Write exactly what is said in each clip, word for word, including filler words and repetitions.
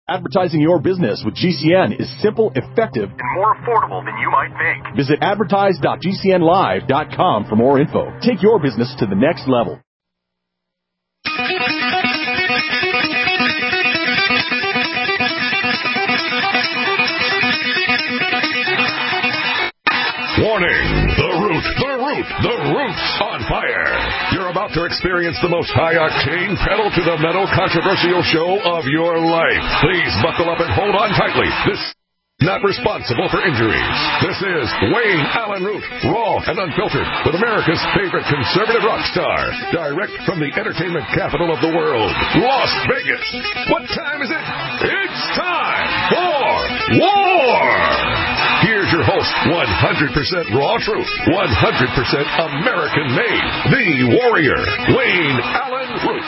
Advertising your business with G C N is simple, effective, and more affordable than you might think. Visit advertise dot g c n live dot com for more info. Take your business to the next level. Warning! The Root, the Root, the Root's on fire. You're about to experience the most high-octane, pedal-to-the-metal controversial show of your life. Please buckle up and hold on tightly. This is not responsible for injuries. This is Wayne Allen Root, raw and unfiltered, with America's favorite conservative rock star, direct from the entertainment capital of the world, Las Vegas. What time is it? It's time for war! Here's your host, one hundred percent raw truth, one hundred percent American-made, the warrior, Wayne Allen Root.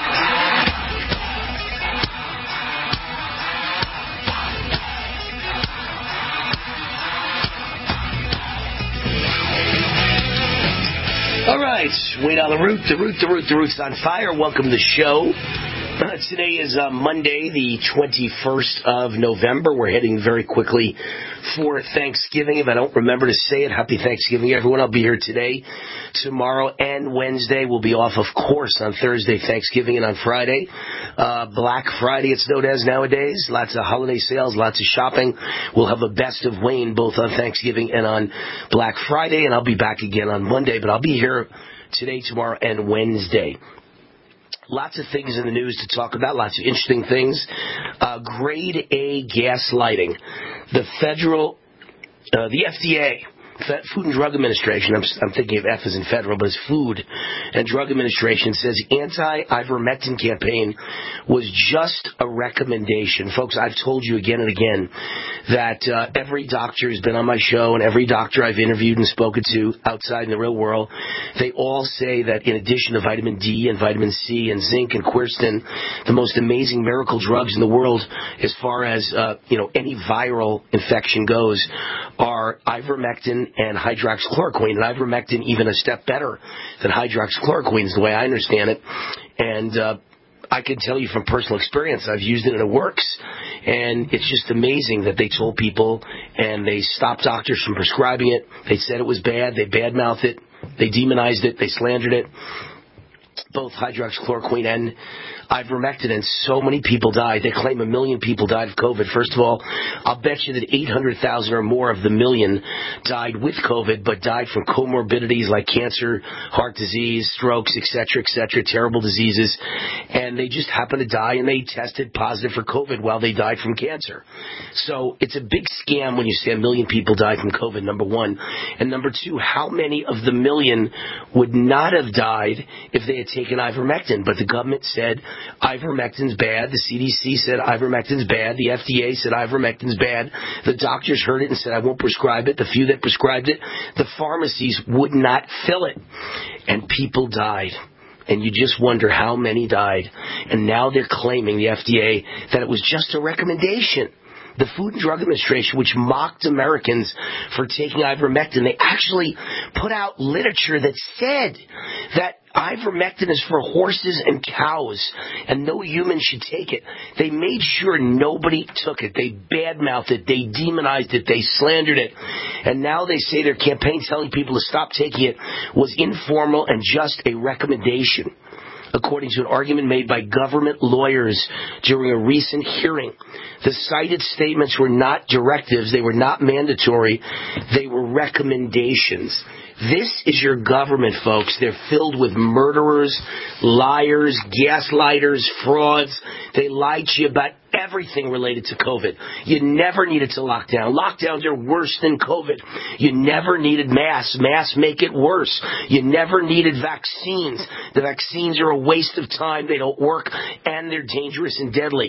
All right, Wayne Allen Root, the Root, the Root, the Root's on fire. Welcome to the show. Uh, today is uh, Monday, the twenty-first of November. We're heading very quickly for Thanksgiving. If I don't remember to say it, happy Thanksgiving, everyone. I'll be here today, tomorrow, and Wednesday. We'll be off, of course, on Thursday, Thanksgiving, and on Friday. Uh, Black Friday, it's known as nowadays. Lots of holiday sales, lots of shopping. We'll have a best of Wayne both on Thanksgiving and on Black Friday, and I'll be back again on Monday. But I'll be here today, tomorrow, and Wednesday. Lots of things in the news to talk about, lots of interesting things. Uh, grade A gas lighting. The federal, uh, the F D A, Food and Drug Administration, I'm, I'm thinking of F as in federal, but it's Food and Drug Administration, says anti-ivermectin campaign was just a recommendation. Folks, I've told you again and again that uh, every doctor who's been on my show and every doctor I've interviewed and spoken to outside in the real world, they all say that in addition to vitamin D and vitamin C and zinc and quercetin, the most amazing miracle drugs in the world as far as uh, you know any viral infection goes are ivermectin and hydroxychloroquine, and ivermectin even a step better than hydroxychloroquine is the way I understand it. And uh, I can tell you from personal experience, I've used it and it works. And it's just amazing that they told people and they stopped doctors from prescribing it. They said it was bad. They badmouthed it. They demonized it. They slandered it. Both hydroxychloroquine and ivermectin, and so many people died. They claim a million people died of COVID. First of all, I'll bet you that eight hundred thousand or more of the million died with COVID, but died from comorbidities like cancer, heart disease, strokes, et cetera, et cetera, terrible diseases. And they just happened to die, and they tested positive for COVID while they died from cancer. So it's a big scam when you say a million people died from COVID, number one. And number two, how many of the million would not have died if they had taken ivermectin? But the government said ivermectin's bad. The C D C said ivermectin's bad. The F D A said ivermectin's bad. The doctors heard it and said, I won't prescribe it. The few that prescribed it, the pharmacies would not fill it. And people died. And you just wonder how many died. And now they're claiming, the F D A, that it was just a recommendation. The Food and Drug Administration, which mocked Americans for taking ivermectin, they actually put out literature that said that ivermectin is for horses and cows, and no human should take it. They made sure nobody took it. They badmouthed it. They demonized it. They slandered it. And now they say their campaign telling people to stop taking it was informal and just a recommendation, according to an argument made by government lawyers during a recent hearing. The cited statements were not directives. They were not mandatory. They were recommendations. This is your government, folks. They're filled with murderers, liars, gaslighters, frauds. They lied to you about everything related to COVID. You never needed to lock down. Lockdowns are worse than COVID. You never needed masks. Masks make it worse. You never needed vaccines. The vaccines are a waste of time. They don't work, and they're dangerous and deadly.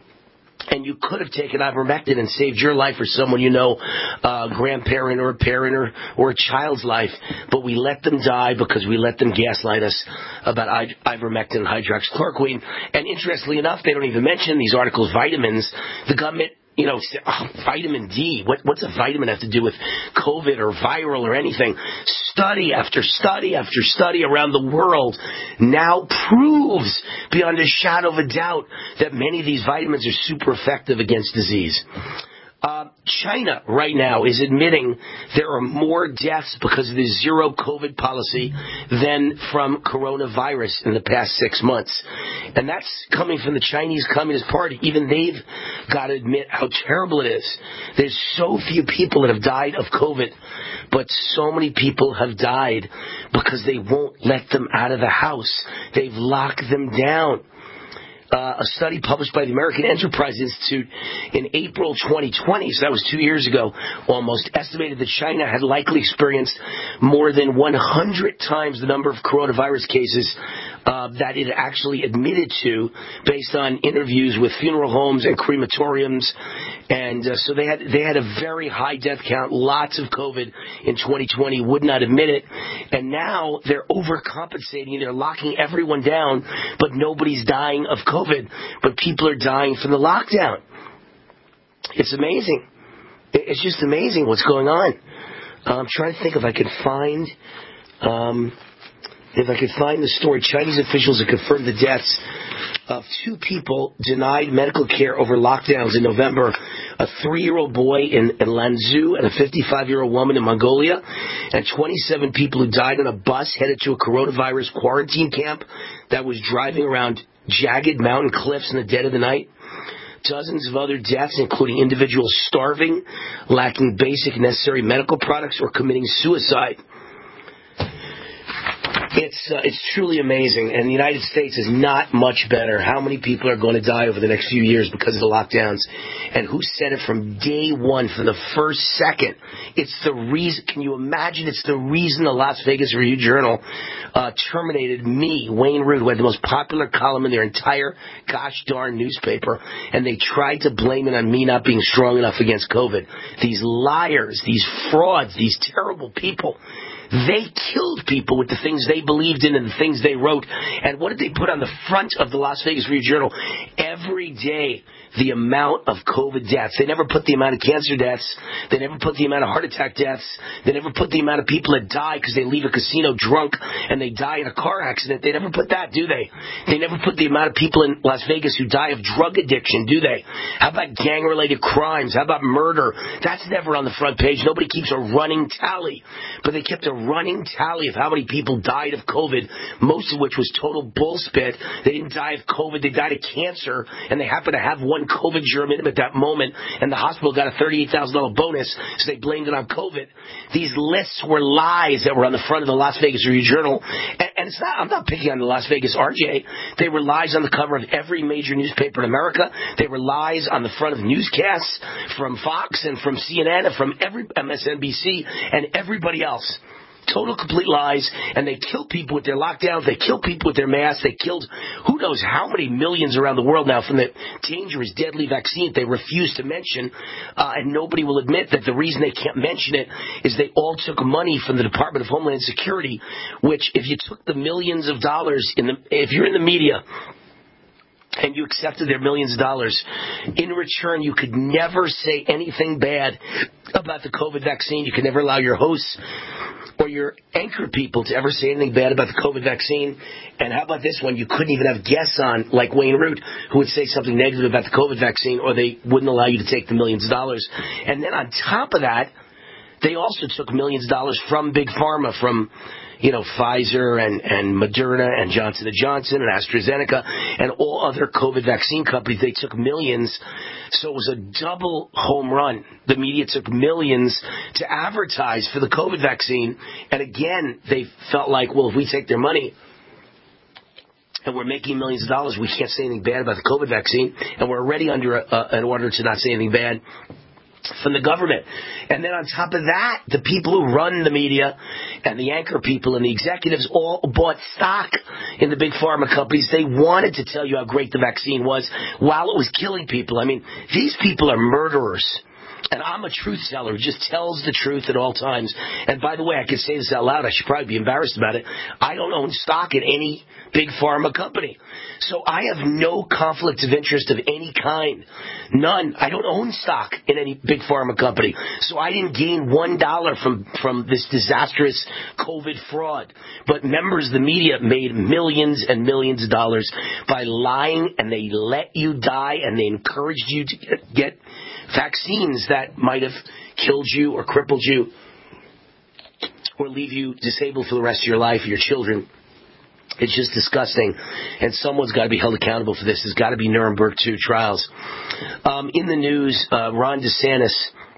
And you could have taken ivermectin and saved your life or someone you know, a grandparent or a parent or, or a child's life. But we let them die because we let them gaslight us about ivermectin and hydroxychloroquine. And interestingly enough, they don't even mention in these articles vitamins. The government you know, oh, vitamin D. What, what's a vitamin have to do with COVID or viral or anything? Study after study after study around the world now proves beyond a shadow of a doubt that many of these vitamins are super effective against disease. Uh, China right now is admitting there are more deaths because of the zero COVID policy than from coronavirus in the past six months. And that's coming from the Chinese Communist Party. Even they've got to admit how terrible it is. There's so few people that have died of COVID, but so many people have died because they won't let them out of the house. They've locked them down. Uh, a study published by the American Enterprise Institute in April twenty twenty, so that was two years ago almost, estimated that China had likely experienced more than one hundred times the number of coronavirus cases uh, that it actually admitted to based on interviews with funeral homes and crematoriums. And uh, so they had they had a very high death count, lots of COVID in twenty twenty, would not admit it. And now they're overcompensating. They're locking everyone down, but nobody's dying of COVID. But people are dying from the lockdown. It's amazing. It's just amazing what's going on. Uh, I'm trying to think if I could find... Um, If I could find the story, Chinese officials have confirmed the deaths of two people denied medical care over lockdowns in November. A three-year-old boy in, in Lanzhou and a fifty-five-year-old woman in Mongolia. And twenty-seven people who died on a bus headed to a coronavirus quarantine camp that was driving around jagged mountain cliffs in the dead of the night. Dozens of other deaths, including individuals starving, lacking basic necessary medical products, or committing suicide. It's uh, it's truly amazing, and the United States is not much better. How many people are going to die over the next few years because of the lockdowns? And who said it from day one, from the first second? It's the reason. Can you imagine? It's the reason the Las Vegas Review-Journal uh, terminated me, Wayne Root, who had the most popular column in their entire gosh darn newspaper, and they tried to blame it on me not being strong enough against COVID. These liars, these frauds, these terrible people. They killed people with the things they believed in and the things they wrote. And what did they put on the front of the Las Vegas Review-Journal? Every day, the amount of COVID deaths. They never put the amount of cancer deaths. They never put the amount of heart attack deaths. They never put the amount of people that die because they leave a casino drunk and they die in a car accident. They never put that, do they? They never put the amount of people in Las Vegas who die of drug addiction, do they? How about gang-related crimes? How about murder? That's never on the front page. Nobody keeps a running tally. But they kept a running tally of how many people died of COVID, most of which was total bullspit. They didn't die of COVID. They died of cancer, and they happened to have one COVID germ in them at that moment, and the hospital got a thirty-eight thousand dollars bonus, so they blamed it on COVID. These lists were lies that were on the front of the Las Vegas Review-Journal, and, and it's not, I'm not picking on the Las Vegas R J. They were lies on the cover of every major newspaper in America. They were lies on the front of newscasts from Fox and from C N N and from every M S N B C and everybody else. Total, complete lies, and they kill people with their lockdowns. They kill people with their masks. They killed who knows how many millions around the world now from the dangerous, deadly vaccine they refuse to mention, uh, and nobody will admit that the reason they can't mention it is they all took money from the Department of Homeland Security, which if you took the millions of dollars, in the, if you're in the media, and you accepted their millions of dollars, in return you could never say anything bad about the COVID vaccine. You could never allow your hosts or your anchor people to ever say anything bad about the COVID vaccine. And how about this one? You couldn't even have guests on, like Wayne Root, who would say something negative about the COVID vaccine, or they wouldn't allow you to take the millions of dollars. And then on top of that, they also took millions of dollars from Big Pharma, from, you know, Pfizer and, and Moderna and Johnson and Johnson and AstraZeneca and all other COVID vaccine companies. They took millions. So it was a double home run. The media took millions to advertise for the COVID vaccine. And again, they felt like, well, if we take their money and we're making millions of dollars, we can't say anything bad about the COVID vaccine. And we're already under a, a, an order to not say anything bad from the government. And then on top of that, the people who run the media and the anchor people and the executives all bought stock in the big pharma companies. They wanted to tell you how great the vaccine was while it was killing people. I mean, these people are murderers. And I'm a truth teller who just tells the truth at all times. And by the way, I could say this out loud. I should probably be embarrassed about it. I don't own stock in any big pharma company. So I have no conflict of interest of any kind. None. I don't own stock in any big pharma company. So I didn't gain one dollar from, from this disastrous COVID fraud. But members of the media made millions and millions of dollars by lying, and they let you die, and they encouraged you to get, get vaccines that might have killed you or crippled you or leave you disabled for the rest of your life, or your children. It's just disgusting, and someone's got to be held accountable for this. There's got to be Nuremberg two trials. Um, in the news, uh, Ron DeSantis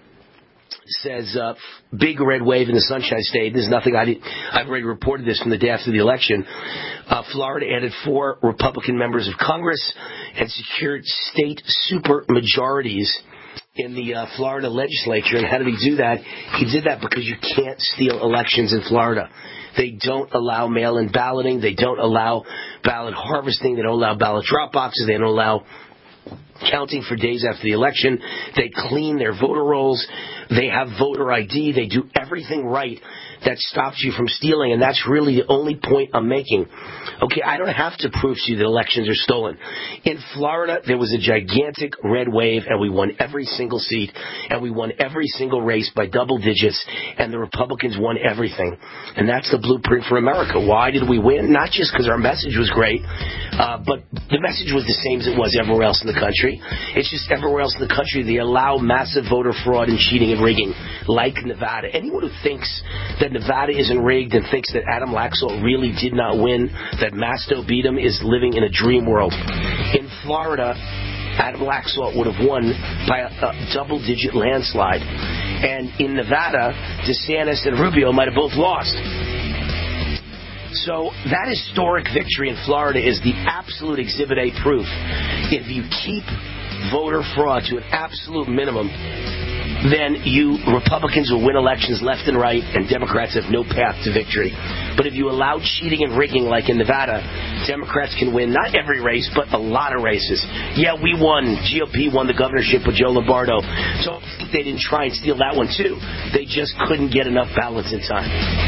says, uh, big red wave in the Sunshine State. There's nothing I did. I've already reported this from the day after the election. Uh, Florida added four Republican members of Congress and secured state super majorities in the uh, Florida legislature. And how did he do that? He did that because you can't steal elections in Florida. They don't allow mail-in balloting. They don't allow ballot harvesting. They don't allow ballot drop boxes. They don't allow counting for days after the election. They clean their voter rolls. They have voter I D. They do everything right that stops you from stealing, and that's really the only point I'm making. Okay, I don't have to prove to you that elections are stolen. In Florida, there was a gigantic red wave, and we won every single seat, and we won every single race by double digits, and the Republicans won everything. And that's the blueprint for America. Why did we win? Not just because our message was great, uh, but the message was the same as it was everywhere else in the country. It's just everywhere else in the country, they allow massive voter fraud and cheating and rigging, like Nevada. Anyone who thinks that Nevada isn't rigged and thinks that Adam Laxalt really did not win, that Masto beat him, is living in a dream world. In Florida, Adam Laxalt would have won by a, a double-digit landslide. And in Nevada, DeSantis and Rubio might have both lost. So that historic victory in Florida is the absolute Exhibit A proof. If you keep voter fraud to an absolute minimum, then you Republicans will win elections left and right, and Democrats have no path to victory. But if you allow cheating and rigging like in Nevada, Democrats can win not every race, but a lot of races. Yeah, we won. G O P won the governorship with Joe Lombardo. So I think they didn't try and steal that one, too. They just couldn't get enough ballots in time.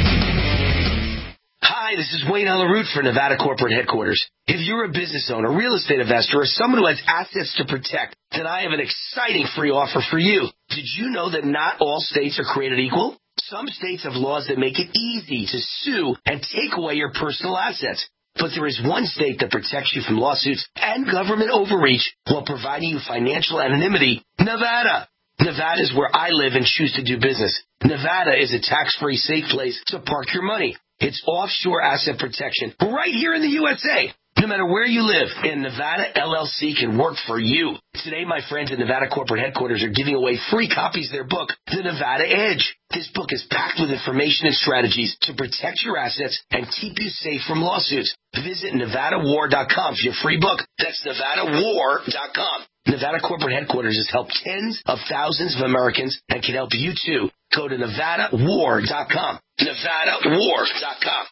Hi, this is Wayne Alaroot for Nevada Corporate Headquarters. If you're a business owner, real estate investor, or someone who has assets to protect, then I have an exciting free offer for you. Did you know that not all states are created equal? Some states have laws that make it easy to sue and take away your personal assets. But there is one state that protects you from lawsuits and government overreach while providing you financial anonymity: Nevada. Nevada is where I live and choose to do business. Nevada is a tax-free, safe place to park your money. It's offshore asset protection right here in the U S A. No matter where you live, and Nevada L L C can work for you. Today, my friends at Nevada Corporate Headquarters are giving away free copies of their book, The Nevada Edge. This book is packed with information and strategies to protect your assets and keep you safe from lawsuits. Visit Nevada War dot com for your free book. That's Nevada War dot com. Nevada Corporate Headquarters has helped tens of thousands of Americans and can help you too. Go to Nevada War dot com. Nevada War dot com.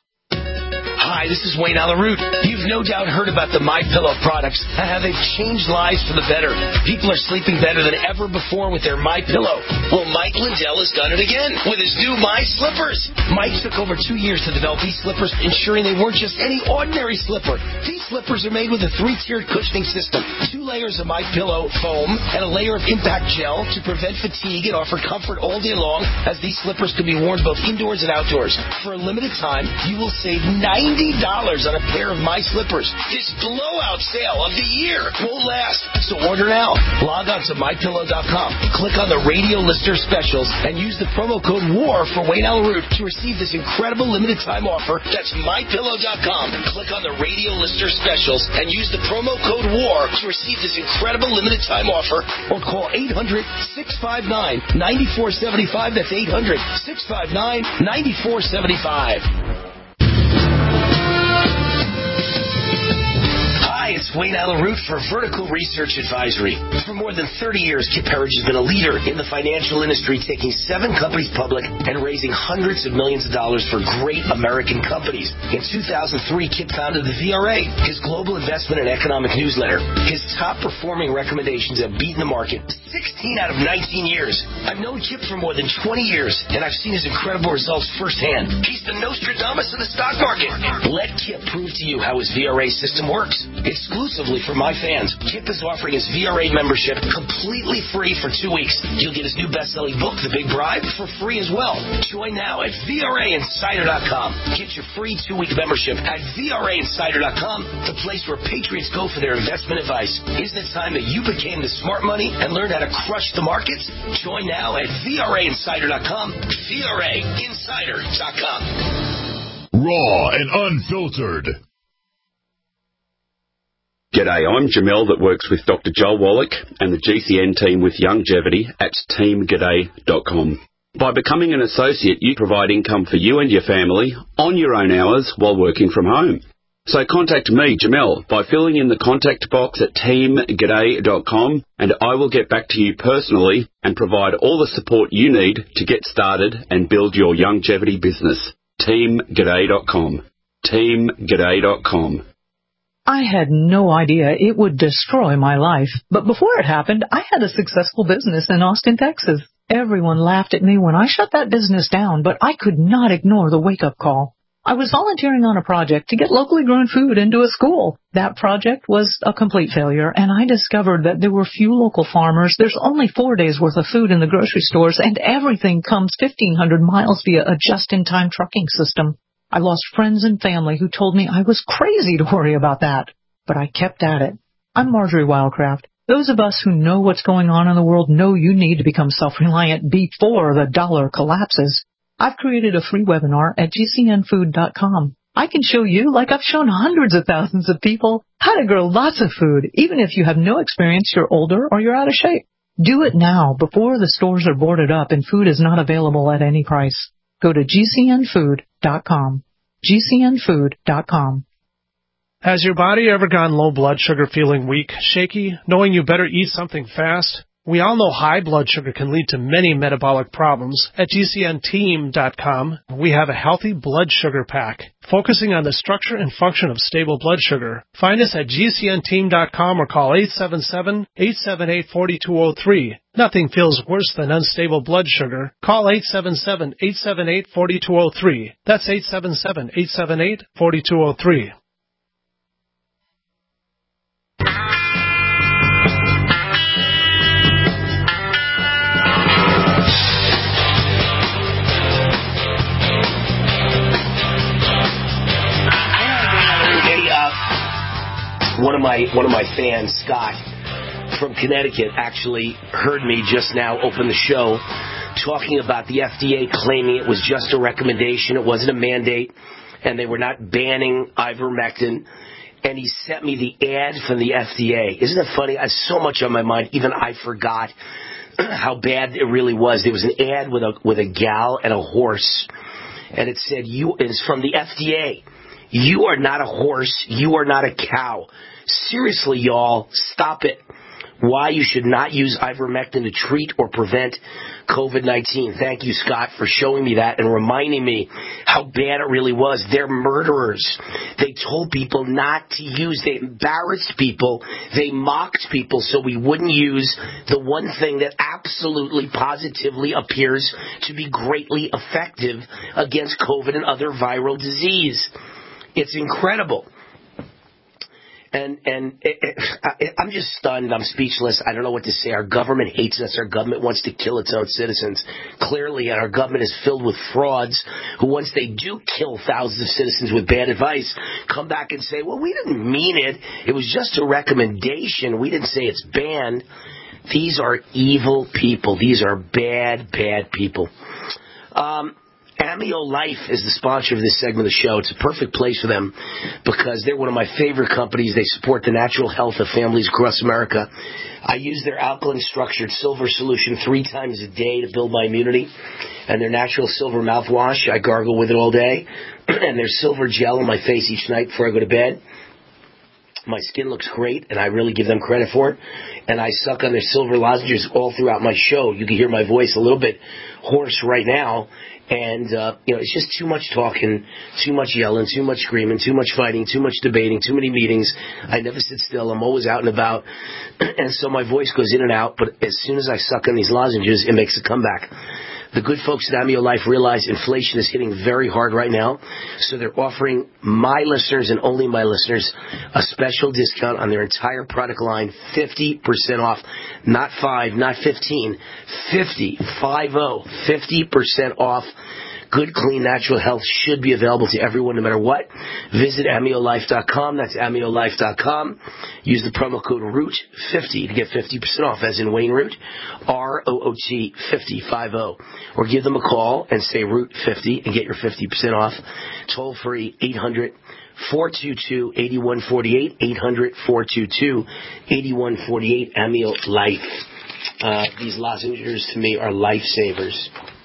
Hi, this is Wayne Alaroot. You've no doubt heard about the MyPillow products and how they've changed lives for the better. People are sleeping better than ever before with their MyPillow. Well, Mike Lindell has done it again with his new My Slippers. Mike took over two years to develop these slippers, ensuring they weren't just any ordinary slipper. These slippers are made with a three-tiered cushioning system, two layers of MyPillow foam, and a layer of impact gel to prevent fatigue and offer comfort all day long, as these slippers can be worn both indoors and outdoors. For a limited time, you will save ninety dollars on a pair of My Slippers. This blowout sale of the year won't last, so order now. Log on to My Pillow dot com, click on the radio lister specials, and use the promo code WAR for Wayne Alaroot to receive this incredible limited time offer. That's My Pillow dot com. Click on the radio lister specials and use the promo code WAR to receive this incredible limited time offer, or call eight hundred, six five nine, nine four seven five. That's eight hundred, six five nine, nine four seven five. It's Wayne Alaroot for Vertical Research Advisory. For more than thirty years, Kip Herriage has been a leader in the financial industry, taking seven companies public and raising hundreds of millions of dollars for great American companies. In two thousand three, Kip founded the V R A, his global investment and economic newsletter. His top-performing recommendations have beaten the market sixteen out of nineteen years. I've known Kip for more than twenty years, and I've seen his incredible results firsthand. He's the Nostradamus of the stock market. Let Kip prove to you how his V R A system works. Exclusively for my fans, Kip is offering his V R A membership completely free for two weeks. You'll get his new best-selling book, The Big Bribe, for free as well. Join now at V R A Insider dot com. Get your free two-week membership at V R A Insider dot com, the place where patriots go for their investment advice. Isn't it time that you became the smart money and learned how to crush the markets? Join now at V R A Insider dot com, V R A Insider dot com. Raw and unfiltered. G'day, I'm Jamel that works with Doctor Joel Wallach and the G C N team with Longevity at team g'day dot com. By becoming an associate, you provide income for you and your family on your own hours while working from home. So contact me, Jamel, by filling in the contact box at team g'day dot com, and I will get back to you personally and provide all the support you need to get started and build your longevity business. team g'day dot com. team g'day dot com. I had no idea it would destroy my life, but before it happened, I had a successful business in Austin, Texas. Everyone laughed at me when I shut that business down, but I could not ignore the wake-up call. I was volunteering on a project to get locally grown food into a school. That project was a complete failure, and I discovered that there were few local farmers. There's only four days' worth of food in the grocery stores, and everything comes fifteen hundred miles via a just-in-time trucking system. I lost friends and family who told me I was crazy to worry about that, but I kept at it. I'm Marjorie Wildcraft. Those of us who know what's going on in the world know you need to become self-reliant before the dollar collapses. I've created a free webinar at G C N food dot com. I can show you, like I've shown hundreds of thousands of people, how to grow lots of food, even if you have no experience, you're older, or you're out of shape. Do it now before the stores are boarded up and food is not available at any price. Go to G C N food dot com. G C N food dot com. Has your body ever gone low blood sugar, feeling weak, shaky, knowing you better eat something fast? We all know high blood sugar can lead to many metabolic problems. At G C N team dot com, we have a healthy blood sugar pack, focusing on the structure and function of stable blood sugar. Find us at G C N team dot com or call eight seven seven, eight seven eight, four two zero three. Nothing feels worse than unstable blood sugar. Call eight seven seven, eight seven eight, four two zero three. That's eight seven seven, eight seven eight, four two zero three. One of my one of my fans, Scott, from Connecticut, actually heard me just now open the show talking about the F D A claiming it was just a recommendation, it wasn't a mandate, and they were not banning ivermectin. And he sent me the ad from the F D A. Isn't it funny? I have so much on my mind, even I forgot how bad it really was. There was an ad with a with a gal and a horse, and it said, "You." It's from the F D A. You are not a horse. You are not a cow. Seriously, y'all, stop it. Why you should not use ivermectin to treat or prevent COVID nineteen. Thank you, Scott, for showing me that and reminding me how bad it really was. They're murderers. They told people not to use. They embarrassed people. They mocked people so we wouldn't use the one thing that absolutely, positively appears to be greatly effective against COVID and other viral disease. It's incredible. And and it, it, I'm just stunned. I'm speechless. I don't know what to say. Our government hates us. Our government wants to kill its own citizens. Clearly, our government is filled with frauds who, once they do kill thousands of citizens with bad advice, come back and say, well, we didn't mean it. It was just a recommendation. We didn't say it's banned. These are evil people. These are bad, bad people. Um... Amio Life is the sponsor of this segment of the show. It's a perfect place for them because they're one of my favorite companies. They support the natural health of families across America. I use their alkaline structured silver solution three times a day to build my immunity. And their natural silver mouthwash, I gargle with it all day. And their silver gel on my face each night before I go to bed. My skin looks great, and I really give them credit for it. And I suck on their silver lozenges all throughout my show. You can hear my voice a little bit hoarse right now. And, uh, you know, it's just too much talking, too much yelling, too much screaming, too much fighting, too much debating, too many meetings. I never sit still. I'm always out and about. And so my voice goes in and out. But as soon as I suck on these lozenges, it makes a comeback. The good folks at Amio Life realize inflation is hitting very hard right now, so they're offering my listeners and only my listeners a special discount on their entire product line, fifty percent off, not five, not fifteen, fifty, five oh, fifty percent off. Good, clean, natural health should be available to everyone no matter what. Visit amio life dot com. That's amio life dot com. Use the promo code root fifty to get fifty percent off, as in Wayne Root, R O O T fifty, five oh. Or give them a call and say Root fifty and get your fifty percent off. Toll free, eight hundred, four two two, eight one four eight, eight hundred, four two two, eight one four eight, Amio Life. Uh, these lozenges to me are lifesavers.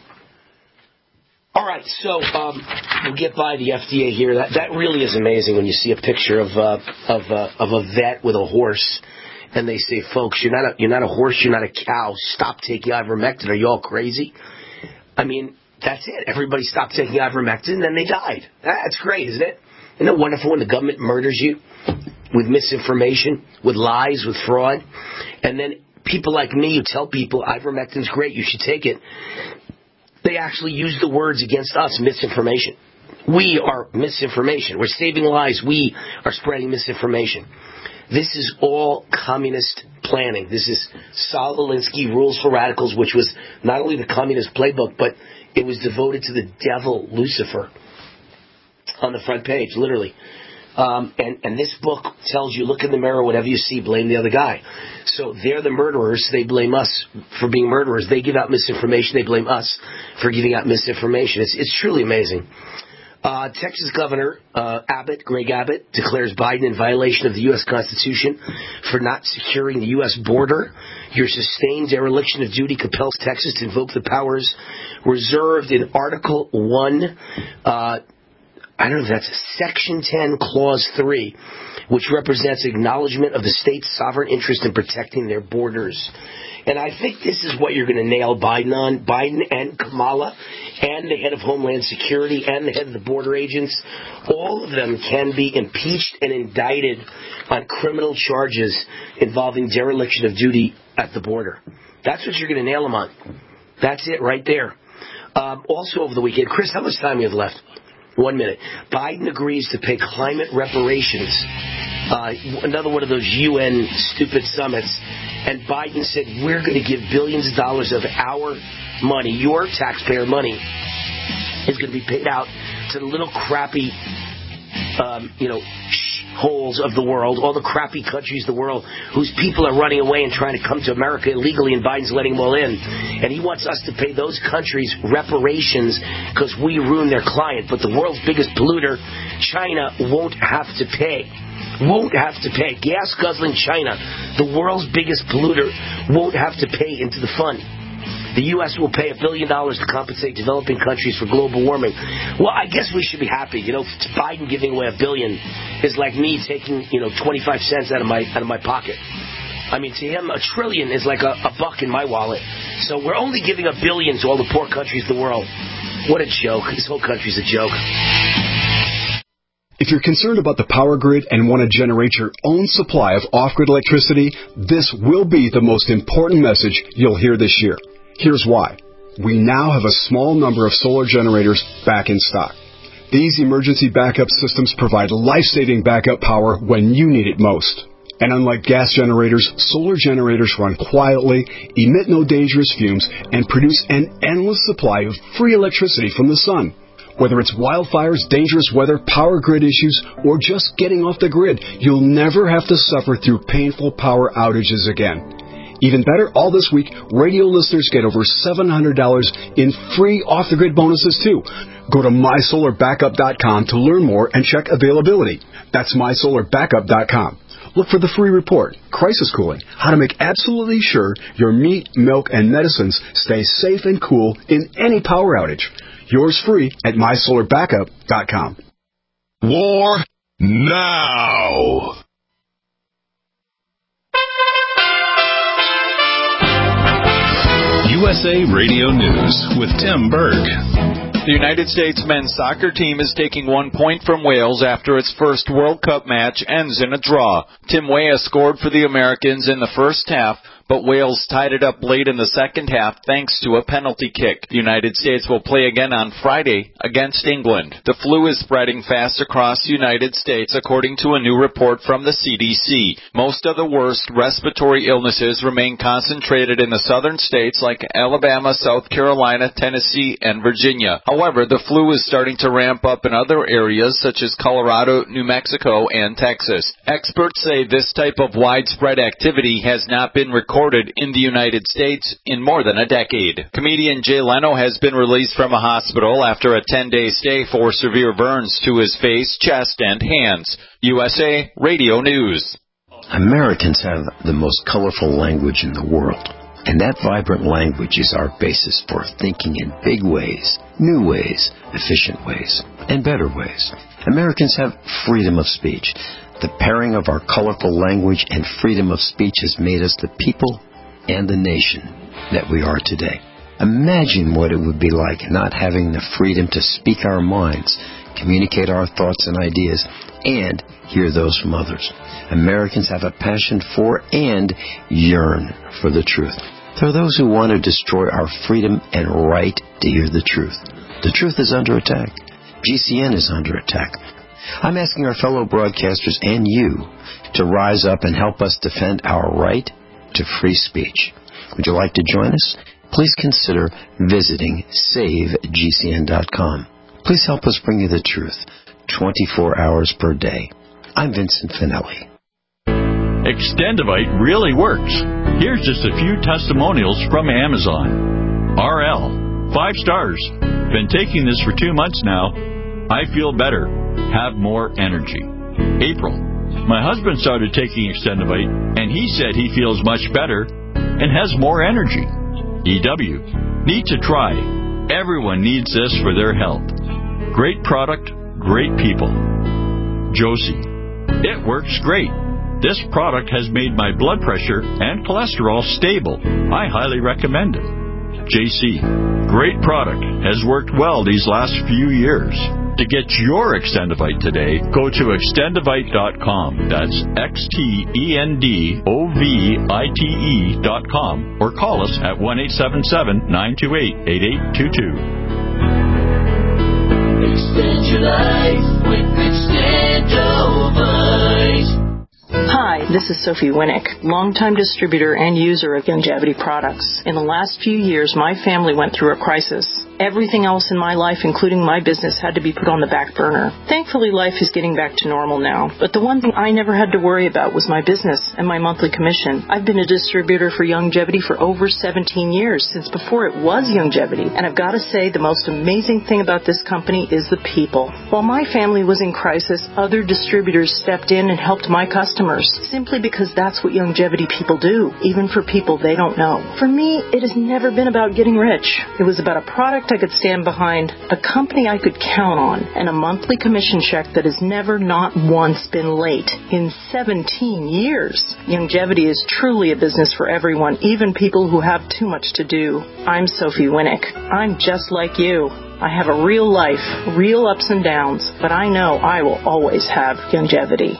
All right, so um, we'll get by the F D A here. That that really is amazing when you see a picture of uh, of uh, of a vet with a horse, and they say, "Folks, you're not a you're not a horse, you're not a cow. Stop taking ivermectin. Are you all crazy?" I mean, that's it. Everybody stopped taking ivermectin, and then they died. That's great, isn't it? Isn't it wonderful when the government murders you with misinformation, with lies, with fraud, and then people like me who tell people ivermectin's great, you should take it. They actually use the words against us, misinformation. We are misinformation. We're saving lives. We are spreading misinformation. This is all communist planning. This is Saul Alinsky, Rules for Radicals, which was not only the communist playbook, but it was devoted to the devil, Lucifer, on the front page, literally. Um, and, and this book tells you, look in the mirror, whatever you see, blame the other guy. So they're the murderers. They blame us for being murderers. They give out misinformation. They blame us for giving out misinformation. It's, it's truly amazing. Uh, Texas Governor uh, Abbott, Greg Abbott, declares Biden in violation of the U S Constitution for not securing the U S border. Your sustained dereliction of duty compels Texas to invoke the powers reserved in Article one, uh, I don't know if that's Section ten, Clause three, which represents acknowledgement of the state's sovereign interest in protecting their borders. And I think this is what you're going to nail Biden on. Biden and Kamala and the head of Homeland Security and the head of the border agents, all of them can be impeached and indicted on criminal charges involving dereliction of duty at the border. That's what you're going to nail them on. That's it right there. Um, also over the weekend, Chris, how much time we have left? One minute. Biden agrees to pay climate reparations. Uh, another one of those U N stupid summits. And Biden said, we're going to give billions of dollars of our money, your taxpayer money, is going to be paid out to the little crappy, um, you know, holes of the world, all the crappy countries of the world whose people are running away and trying to come to America illegally, and Biden's letting them all in. And he wants us to pay those countries reparations because we ruined their client. But the world's biggest polluter, China, won't have to pay. Won't have to pay. Gas-guzzling China, the world's biggest polluter, won't have to pay into the fund. The U S will pay a billion dollars to compensate developing countries for global warming. Well, I guess we should be happy. You know, Biden giving away a billion is like me taking, you know, twenty-five cents out of my out of my pocket. I mean, to him, a trillion is like a, a buck in my wallet. So we're only giving a billion to all the poor countries of the world. What a joke. This whole country's a joke. If you're concerned about the power grid and want to generate your own supply of off-grid electricity, this will be the most important message you'll hear this year. Here's why. We now have a small number of solar generators back in stock. These emergency backup systems provide life-saving backup power when you need it most. And unlike gas generators, solar generators run quietly, emit no dangerous fumes, and produce an endless supply of free electricity from the sun. Whether it's wildfires, dangerous weather, power grid issues, or just getting off the grid, you'll never have to suffer through painful power outages again. Even better, all this week, radio listeners get over seven hundred dollars in free off-the-grid bonuses, too. Go to my solar backup dot com to learn more and check availability. That's my solar backup dot com. Look for the free report, Crisis Cooling, how to make absolutely sure your meat, milk, and medicines stay safe and cool in any power outage. Yours free at my solar backup dot com. War now. U S A Radio News with Tim Berg. The United States men's soccer team is taking one point from Wales after its first World Cup match ends in a draw. Tim Weah scored for the Americans in the first half, but Wales tied it up late in the second half thanks to a penalty kick. The United States will play again on Friday against England. The flu is spreading fast across the United States, according to a new report from the C D C. Most of the worst respiratory illnesses remain concentrated in the southern states like Alabama, South Carolina, Tennessee, and Virginia. However, the flu is starting to ramp up in other areas such as Colorado, New Mexico, and Texas. Experts say this type of widespread activity has not been recorded in the United States in more than a decade. Comedian Jay Leno has been released from a hospital after a ten-day stay for severe burns to his face, chest, and hands. U S A Radio News. Americans have the most colorful language in the world, and that vibrant language is our basis for thinking in big ways, new ways, efficient ways, and better ways. Americans have freedom of speech. The pairing of our colorful language and freedom of speech has made us the people and the nation that we are today. Imagine what it would be like not having the freedom to speak our minds, communicate our thoughts and ideas, and hear those from others. Americans have a passion for and yearn for the truth. There are those who want to destroy our freedom and right to hear the truth. The truth is under attack. G C N is under attack. I'm asking our fellow broadcasters and you to rise up and help us defend our right to free speech. Would you like to join us? Please consider visiting save G C N dot com. Please help us bring you the truth twenty-four hours per day. I'm Vincent Finelli. Extendivite really works. Here's just a few testimonials from Amazon. R L, five stars. Been taking this for two months now. I feel better. Have more energy. April, my husband started taking Extendivite, and he said he feels much better and has more energy. E W, need to try. Everyone needs this for their health. Great product, great people. Josie, it works great. This product has made my blood pressure and cholesterol stable. I highly recommend it. J C, great product. Has worked well these last few years. To get your Extendivite today, go to extendivite dot com. That's X T E N D O V I T E dot com. Or call us at one eight seven seven, nine two eight, eight eight two two. Extend your life with Extendivite. Hi, this is Sophie Winnick, longtime distributor and user of Youngevity products. In the last few years, my family went through a crisis. Everything else in my life, including my business, had to be put on the back burner. Thankfully, life is getting back to normal now. But the one thing I never had to worry about was my business and my monthly commission. I've been a distributor for Youngevity for over seventeen years, since before it was Youngevity. And I've got to say, the most amazing thing about this company is the people. While my family was in crisis, other distributors stepped in and helped my customers, simply because that's what Youngevity people do, even for people they don't know. For me, it has never been about getting rich. It was about a product I could stand behind, a company I could count on, and a monthly commission check that has never not once been late in seventeen years. Youngevity is truly a business for everyone, even people who have too much to do. I'm Sophie Winnick. I'm just like you. I have a real life, real ups and downs, but I know I will always have Youngevity.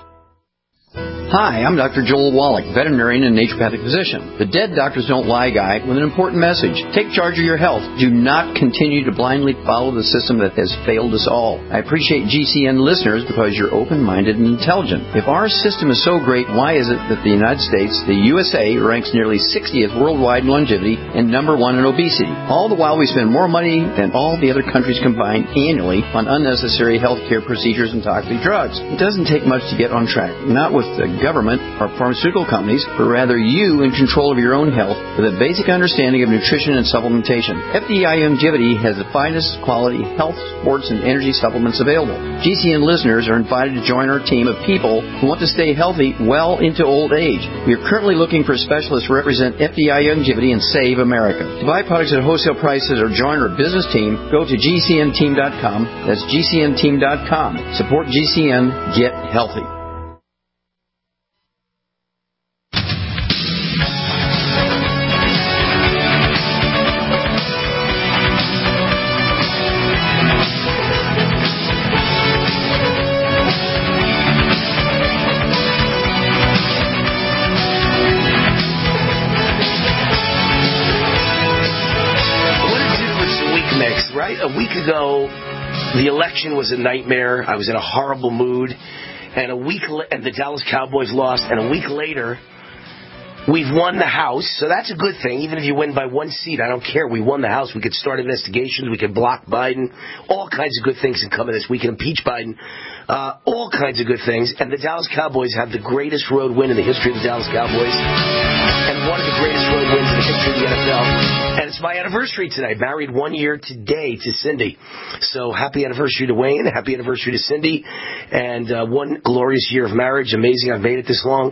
Hi, I'm Doctor Joel Wallach, veterinarian and naturopathic physician. The Dead Doctors Don't Lie guy with an important message. Take charge of your health. Do not continue to blindly follow the system that has failed us all. I appreciate G C N listeners because you're open-minded and intelligent. If our system is so great, why is it that the United States, the U S A, ranks nearly sixtieth worldwide in longevity and number one in obesity? All the while we spend more money than all the other countries combined annually on unnecessary healthcare procedures and toxic drugs. It doesn't take much to get on track. Not with the government or pharmaceutical companies, but rather you in control of your own health with a basic understanding of nutrition and supplementation. F D I Youngevity has the finest quality health, sports, and energy supplements available. G C N listeners are invited to join our team of people who want to stay healthy well into old age. We are currently looking for specialists to represent F D I Youngevity and Save America. To buy products at wholesale prices or join our business team, go to G C N team dot com. That's G C N team dot com. Support G C N. Get healthy. a week ago, the election was a nightmare. I was in a horrible mood. And a week la- and the Dallas Cowboys lost. And a week later, we've won the House. So that's a good thing. Even if you win by one seat, I don't care. We won the House. We could start investigations. We could block Biden. All kinds of good things can come of this. We can impeach Biden. Uh, all kinds of good things. And the Dallas Cowboys have the greatest road win in the history of the Dallas Cowboys. And one of the greatest road wins in the history of the N F L. And it's my anniversary tonight. Married one year today to Cindy. So happy anniversary to Wayne. Happy anniversary to Cindy. And uh, one glorious year of marriage. Amazing I've made it this long.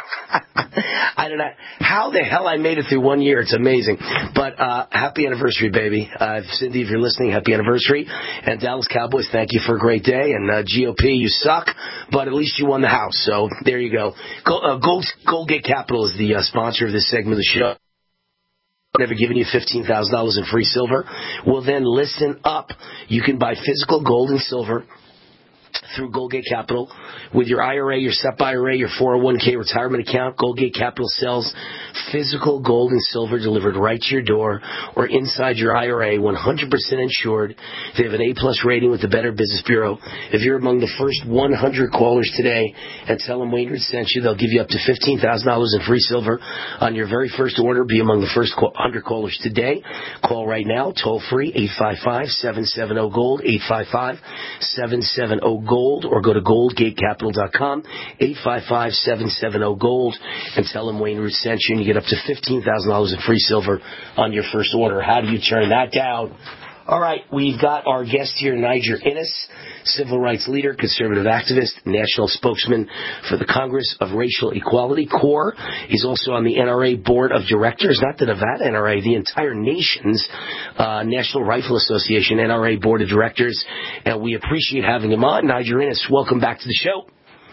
I don't know how the hell I made it through one year. It's amazing. But uh, happy anniversary, baby. Uh, Cindy, if you're listening, happy anniversary. And Dallas Cowboys, thank you for a great day. And uh, G O P, you suck, but at least you won the House. So there you go. Go uh, Gold, Goldgate Capital is the uh, sponsor of this segment of the show. Never given you fifteen thousand dollars in free silver. Well, then listen up. You can buy physical gold and silver through Goldgate Capital with your I R A, your S E P I R A, your four oh one k retirement account. Goldgate Capital sells physical gold and silver delivered right to your door or inside your I R A, one hundred percent insured. They have an A-plus rating with the Better Business Bureau. If you're among the first one hundred callers today and tell them Wainwright sent you, they'll give you up to fifteen thousand dollars in free silver on your very first order. Be among the first one hundred callers today. Call right now, toll free, eight five five, seven seven zero, GOLD, eight five five, seven seven zero, GOLD, or go to goldgate capital dot com, eight five five, seven seven zero, GOLD, and tell them Wayne Root sent you, and you get up to fifteen thousand dollars in free silver on your first order. How do you turn that down? All right, we've got our guest here, Niger Innis, civil rights leader, conservative activist, national spokesman for the Congress of Racial Equality, CORE. He's also on the N R A Board of Directors, not the Nevada N R A, the entire nation's uh, National Rifle Association N R A Board of Directors, and we appreciate having him on. Niger Innis, welcome back to the show.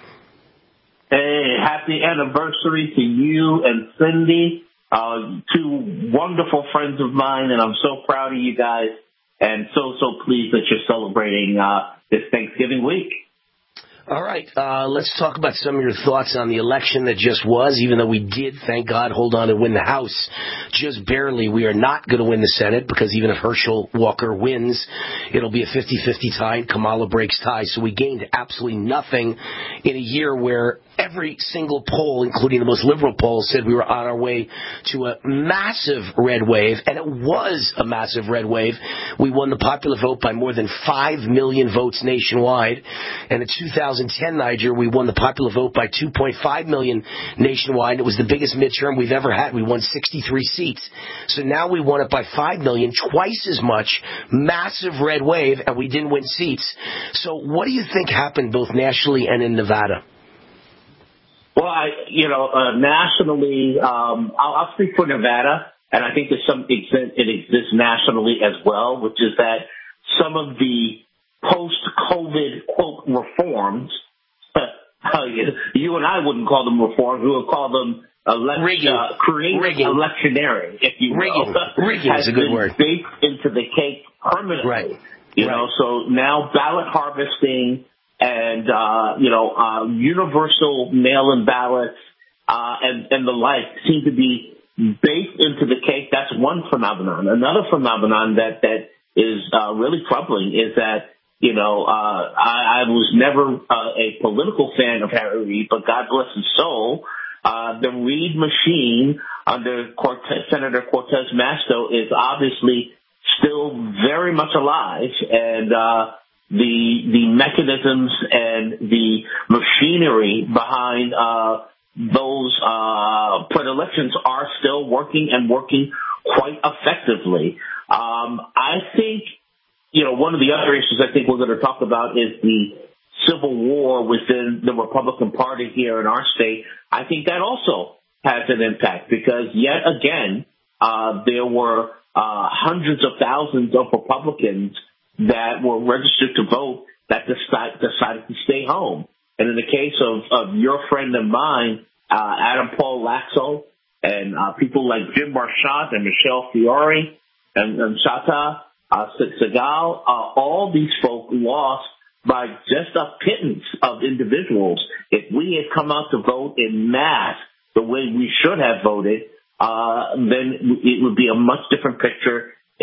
Hey, happy anniversary to you and Cindy, uh, two wonderful friends of mine, and I'm so proud of you guys. And so, so pleased that you're celebrating uh, this Thanksgiving week. All right, uh, let's talk about some of your thoughts on the election that just was, even though we did, thank God, hold on and win the House. Just barely. We are not going to win the Senate because even if Herschel Walker wins, it'll be a fifty-fifty tie and Kamala breaks ties. So we gained absolutely nothing in a year where every single poll, including the most liberal poll, said we were on our way to a massive red wave, and it was a massive red wave. We won the popular vote by more than five million votes nationwide, and in two thousand ten, Niger, we won the popular vote by two point five million nationwide. It was the biggest midterm we've ever had. We won sixty-three seats. So now we won it by five million, twice as much, massive red wave, and we didn't win seats. So what do you think happened both nationally and in Nevada? Well, I, you know, uh, nationally, um, I'll, I'll speak for Nevada, and I think to some extent it exists nationally as well, which is that some of the post-COVID, quote, reforms, uh, you, you and I wouldn't call them reforms, we would call them elect, uh, creative Rigging. electioneering, if you will. Rigging, Rigging is a good word. Baked into the cake permanently. Right. You right. know, so now ballot harvesting and, uh, you know, uh, universal mail-in ballots, uh, and, and the like seem to be baked into the cake. That's one phenomenon. Another phenomenon that, that is, uh, really troubling is that, you know, uh, I, I was never, uh, a political fan of Harry Reid, but God bless his soul. Uh, the Reid machine under Cortez, Senator Cortez Masto is obviously still very much alive, and, uh, the the mechanisms and the machinery behind uh, those uh, predilections are still working and working quite effectively. Um, I think, you know, one of the other issues I think we're going to talk about is the civil war within the Republican Party here in our state. I think that also has an impact because yet again, uh, there were uh, hundreds of thousands of Republicans that were registered to vote that decide, decided to stay home. And in the case of, of your friend and mine, uh, Adam Paul Laxo, and uh, people like Jim Marchant and Michelle Fiore and, and Shata uh, Segal, uh, all these folk lost by just a pittance of individuals. If we had come out to vote in mass the way we should have voted, uh, then it would be a much different picture in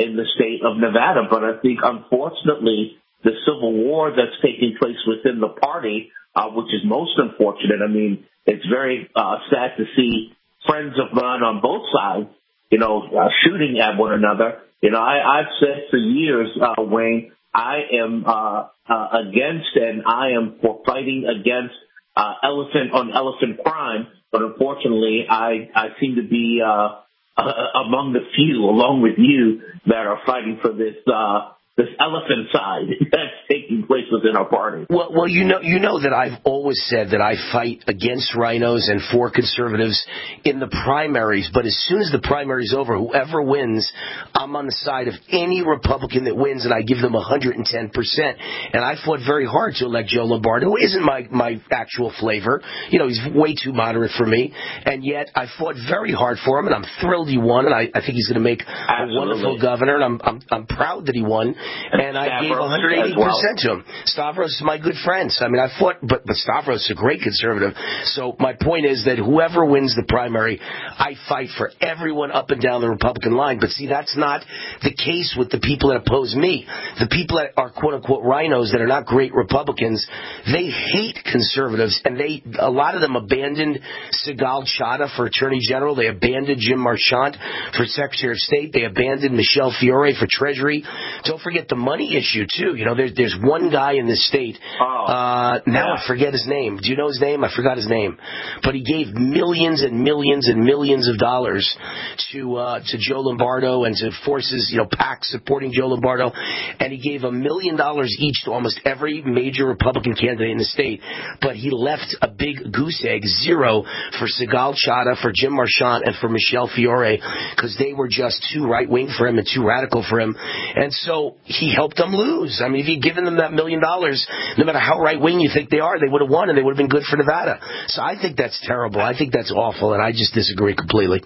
in the state of Nevada. But I think, unfortunately, the civil war that's taking place within the party, uh, which is most unfortunate. I mean, it's very uh, sad to see friends of mine on both sides, you know, uh, shooting at one another. You know, I, I've said for years, uh, Wayne, I am uh, uh, against and I am for fighting against uh, elephant on elephant crime. But unfortunately, I, I seem to be uh, uh, among the few, along with you, that are fighting for this uh, this elephant side that's taking place within our party. Well, well, you know, you know that I've always said that I fight against rhinos and for conservatives in the primaries. But as soon as the primary's over, whoever wins, I'm on the side of any Republican that wins, and I give them one hundred ten percent. And I fought very hard to elect Joe Lombardo, who isn't my my actual flavor. You know, he's way too moderate for me, and yet I fought very hard for him, and I'm thrilled he won. And I, I think he's going to make Absolutely. a wonderful governor, and I'm I'm, I'm proud that he won. And, and I gave one hundred eighty percent well. to him. Stavros is my good friend. So, I mean, I fought, but, but Stavros is a great conservative. So my point is that whoever wins the primary, I fight for everyone up and down the Republican line. But see, that's not the case with the people that oppose me. The people that are quote-unquote rhinos that are not great Republicans, they hate conservatives, and they a lot of them abandoned Sigal Chattah for Attorney General. They abandoned Jim Marchant for Secretary of State. They abandoned Michelle Fiore for Treasury. Don't forget the money issue, too. You know, there's, there's one guy in this state. Oh, uh, now yeah. I forget his name. Do you know his name? I forgot his name. But he gave millions and millions and millions of dollars to uh, to Joe Lombardo and to forces, you know, PACs supporting Joe Lombardo. And he gave a million dollars each to almost every major Republican candidate in the state. But he left a big goose egg, zero, for Sigal Chattah, for Jim Marchant, and for Michelle Fiore, because they were just too right-wing for him and too radical for him. And so he helped them lose. I mean, if he'd given them that million dollars, no matter how right-wing you think they are, they would have won, and they would have been good for Nevada. So I think that's terrible. I think that's awful, and I just disagree completely.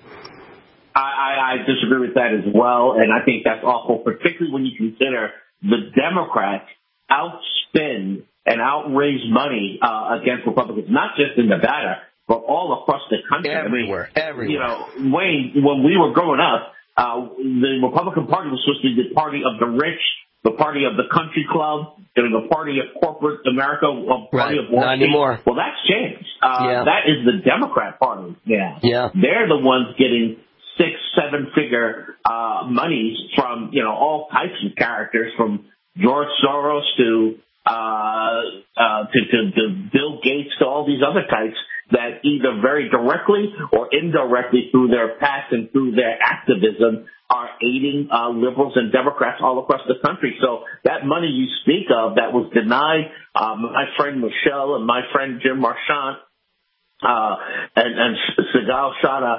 I, I, I disagree with that as well, and I think that's awful, particularly when you consider the Democrats outspend and outraise money uh, against Republicans, not just in Nevada, but all across the country. Everywhere, I mean, everywhere. You know, Wayne, when we were growing up, Uh, the Republican Party was supposed to be the party of the rich, the party of the country club, you know, the party of corporate America, the party right. of Wall Not Street. anymore. Well, that's changed. Uh, yeah. That is the Democrat Party. Yeah. Yeah. They're the ones getting six, seven figure uh, monies from, you know, all types of characters, from George Soros to, uh, uh, to, to, to Bill Gates to all these other types that either very directly or indirectly through their PACs and through their activism are aiding uh, liberals and Democrats all across the country. So that money you speak of that was denied, um, my friend Michelle and my friend Jim Marchant uh, and, and Sigal Chattah,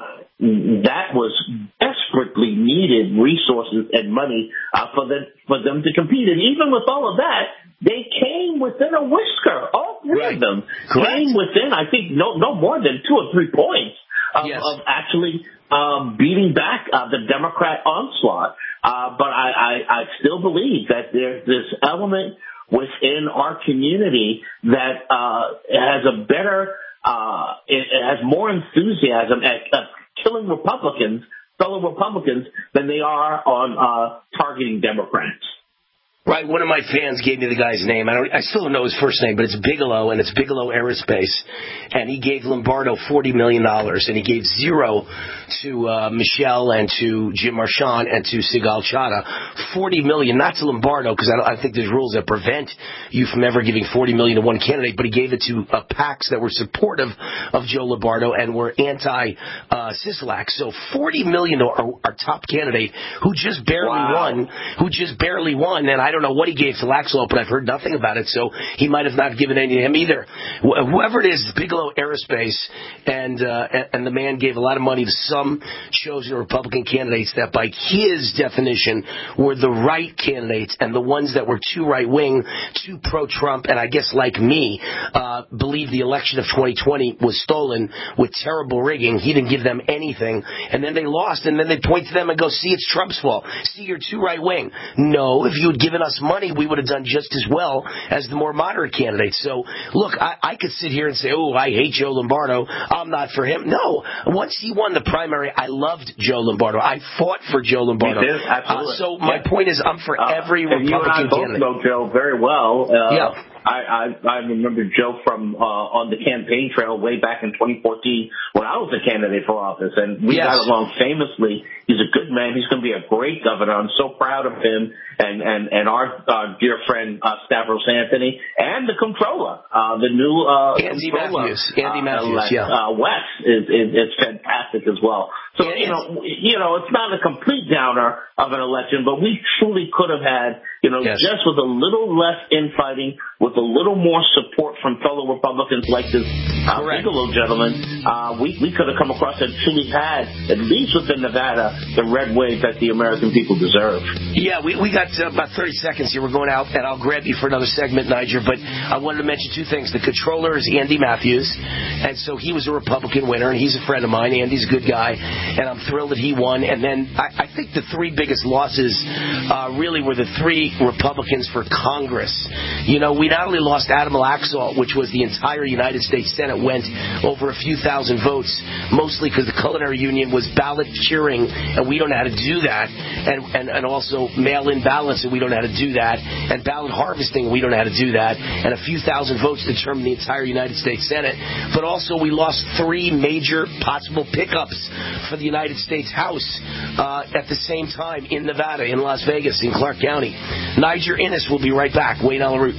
that was desperately needed resources and money uh, for them for them to compete. And even with all of that, they came within a whisker. All three right. of them Correct. came within, I think, no no more than two or three points of, yes. of actually um, beating back uh, the Democrat onslaught. Uh, but I, I, I still believe that there's this element within our community that uh, has a better, uh, it, it has more enthusiasm at, at killing Republicans, fellow Republicans, than they are on uh, targeting Democrats. Right, one of my fans gave me the guy's name. I don't, I still don't know his first name, but it's Bigelow, and it's Bigelow Aerospace. And he gave Lombardo forty million dollars, and he gave zero to uh, Michelle and to Jim Marchant and to Sigal Chattah. forty million dollars, not to Lombardo, because I, I think there's rules that prevent you from ever giving forty million dollars to one candidate, but he gave it to uh, PACs that were supportive of Joe Lombardo and were anti-Sisolak. Uh, so forty million dollars to our, our top candidate, who just barely wow. won, who just barely won, and I I don't know what he gave to Laxalt, but I've heard nothing about it, so he might have not given any to him either. Wh- whoever it is, Bigelow Aerospace, and, uh, and the man gave a lot of money to some chosen Republican candidates that, by his definition, were the right candidates, and the ones that were too right-wing, too pro-Trump, and I guess like me, uh, believe the election of twenty twenty was stolen with terrible rigging. He didn't give them anything, and then they lost, and then they point to them and go, see, it's Trump's fault. See, you're too right-wing. No, if you had given us money, we would have done just as well as the more moderate candidates. So, look, I, I could sit here and say, oh, I hate Joe Lombardo. I'm not for him. No. Once he won the primary, I loved Joe Lombardo. I fought for Joe Lombardo. Me too, absolutely. Uh, so my yeah. point is I'm for uh, every and Republican you and I candidate. both know Joe very well. Uh, yeah. I, I, I remember Joe from uh, on the campaign trail way back in twenty fourteen when I was a candidate for office, and we yes. got along famously. He's a good man. He's going to be a great governor. I'm so proud of him and and and our uh, dear friend uh, Stavros Anthony and the comptroller, uh, the new uh, Andy comptroller, Matthews. Andy uh, Matthews, elect, yeah. uh, Wes is, is is fantastic as well. So you know, you know, it's not a complete downer of an election, but we truly could have had, you know, yes. just with a little less infighting, with a little more support from fellow Republicans like this uh, Bigelow gentleman, uh, we we could have come across and truly had, at least within Nevada, the red wave that the American people deserve. Yeah, we we got uh, about thirty seconds here. We're going out, and I'll grab you for another segment, Niger. But I wanted to mention two things. The controller is Andy Matthews, and so he was a Republican winner, and he's a friend of mine. Andy's a good guy, and I'm thrilled that he won. And then I, I think the three biggest losses uh, really were the three Republicans for Congress. You know, we not only lost Adam Laxalt, which was the entire United States Senate, went over a few thousand votes, mostly because the Culinary Union was ballot cheering, and we don't know how to do that, and, and, and also mail-in ballots, and we don't know how to do that, and ballot harvesting, we don't know how to do that, and a few thousand votes determined the entire United States Senate. But also we lost three major possible pickups for the United States House uh, at the same time in Nevada, in Las Vegas, in Clark County. Niger Innes will be right back. Wayne on the route.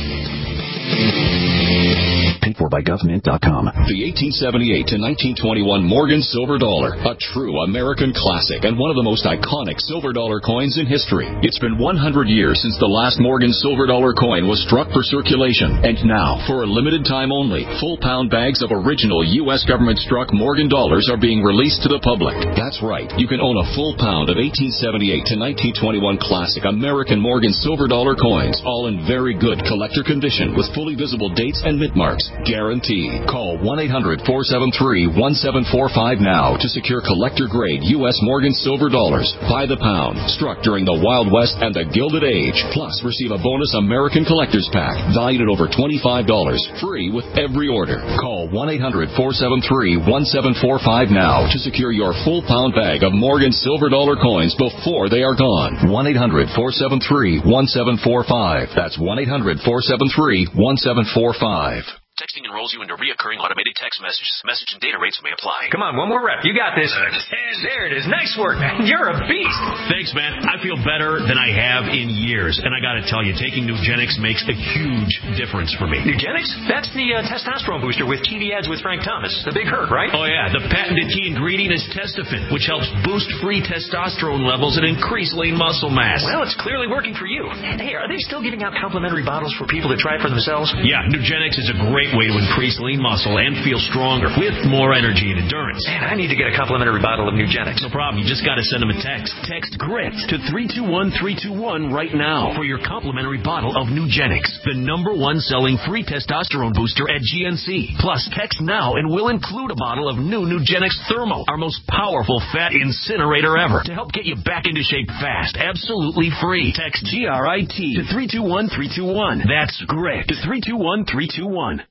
Paid for by government dot com. The eighteen seventy-eight to nineteen twenty-one Morgan Silver Dollar, a true American classic and one of the most iconic silver dollar coins in history. It's been one hundred years since the last Morgan Silver Dollar coin was struck for circulation, and now, for a limited time only, full pound bags of original U S government-struck Morgan dollars are being released to the public. That's right, you can own a full pound of eighteen seventy-eight to nineteen twenty-one classic American Morgan Silver Dollar coins, all in very good collector condition with fully visible dates and mint marks. Guaranteed. Call one eight hundred four seven three one seven four five now to secure collector-grade U S Morgan Silver Dollars by the pound, struck during the Wild West and the Gilded Age. Plus, receive a bonus American Collector's Pack valued at over twenty-five dollars, free with every order. Call one eight hundred four seven three one seven four five now to secure your full pound bag of Morgan Silver Dollar coins before they are gone. one eight hundred four seven three one seven four five. That's one eight hundred four seven three one seven four five. Texting enrolls you into reoccurring automated text messages. Message and data rates may apply. Come on, one more rep. You got this. And there it is. Nice work, man. You're a beast. Thanks, man. I feel better than I have in years. And I got to tell you, taking Nugenix makes a huge difference for me. Nugenix? That's the uh, testosterone booster with T V ads with Frank Thomas. The big hurt, right? Oh, yeah. The patented key ingredient is Testofen, which helps boost free testosterone levels and increase lean muscle mass. Well, it's clearly working for you. Hey, are they still giving out complimentary bottles for people to try for themselves? Yeah, Nugenix is a great way to increase lean muscle and feel stronger with more energy and endurance. Man, I need to get a complimentary bottle of Nugenix. No problem. You just got to send them a text. Text GRIT to three two one three two one right now for your complimentary bottle of Nugenix, the number one selling free testosterone booster at G N C. Plus, text now and we'll include a bottle of new Nugenix Thermo, our most powerful fat incinerator ever, to help get you back into shape fast, absolutely free. Text G R I T to three two one three two one. That's GRIT to three two one three two one.